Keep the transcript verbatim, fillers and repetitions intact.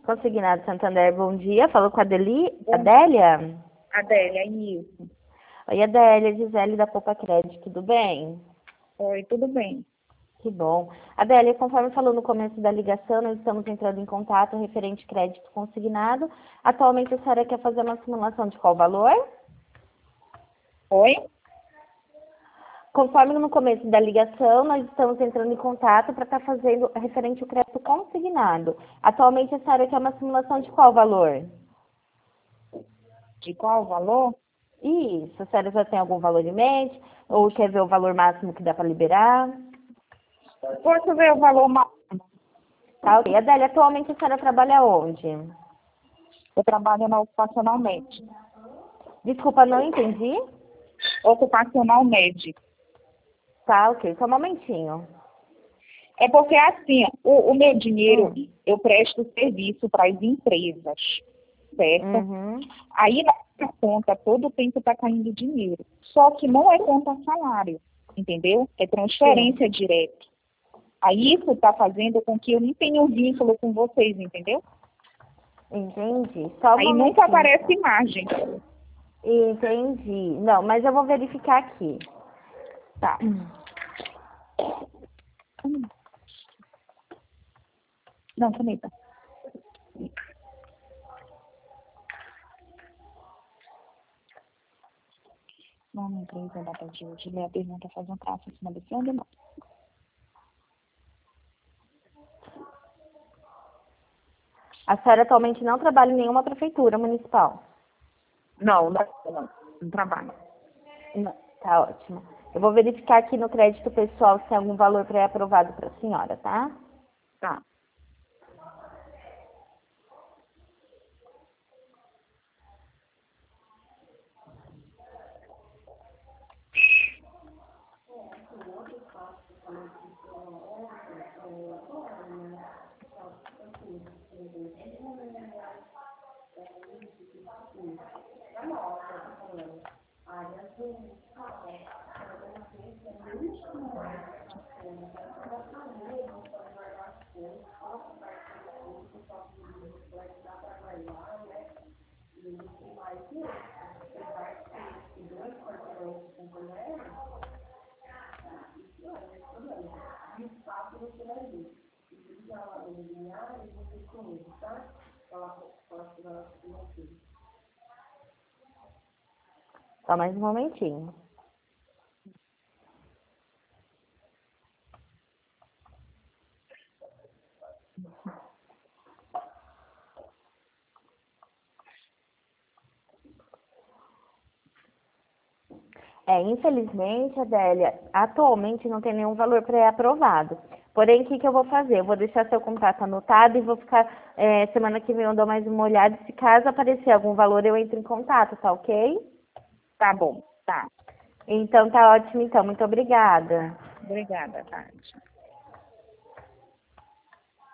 Consignado Santander, bom dia. Falou com a Adeli... Adélia? Adélia, isso. Oi, Adélia, Gisele da Poupa Crédito, tudo bem? Oi, tudo bem. Que bom. Adélia, conforme falou no começo da ligação, nós estamos entrando em contato referente crédito consignado. Atualmente a senhora quer fazer uma simulação de qual valor? Oi? Conforme no começo da ligação, nós estamos entrando em contato para estar fazendo referente ao crédito consignado. Atualmente a senhora quer uma simulação de qual valor? De qual valor? Isso, a senhora já tem algum valor em mente? Ou quer ver o valor máximo que dá para liberar? Posso ver o valor máximo? Tá, ok. Adélia, atualmente a senhora trabalha onde? Eu trabalho na Ocupacionalmente. Desculpa, não entendi. Ocupacional médico. Tá, ok. Só um momentinho. É porque, assim, o, o meu dinheiro, Hum. eu presto serviço para as empresas, certo? Uhum. Aí, na minha conta, todo o tempo está caindo dinheiro. Só que não é conta salário, entendeu? É transferência Sim. direta. Aí, isso está fazendo com que eu não tenha um vínculo com vocês, entendeu? Entendi. Só um Aí nunca momentinho. aparece imagem. Entendi. Não, mas eu vou verificar aqui. Tá. Não, caneta. Nome, empresa, data de hoje. Lê a pergunta, faz um traço em cima desse ou não. A senhora atualmente não trabalha em nenhuma prefeitura municipal? Não, não, não. Não trabalho. Não. Tá ótimo. Eu vou verificar aqui no crédito pessoal se tem algum valor pré-aprovado para a senhora, tá? Tá. Só mais um momentinho. É, infelizmente, Adélia, atualmente não tem nenhum valor pré-aprovado. Porém, o que, que eu vou fazer? Eu vou deixar seu contato anotado e vou ficar, é, semana que vem eu dou mais uma olhada. Se caso aparecer algum valor, eu entro em contato, tá ok? Tá bom. Tá. Então, tá ótimo, então. Muito obrigada. Obrigada, Tati.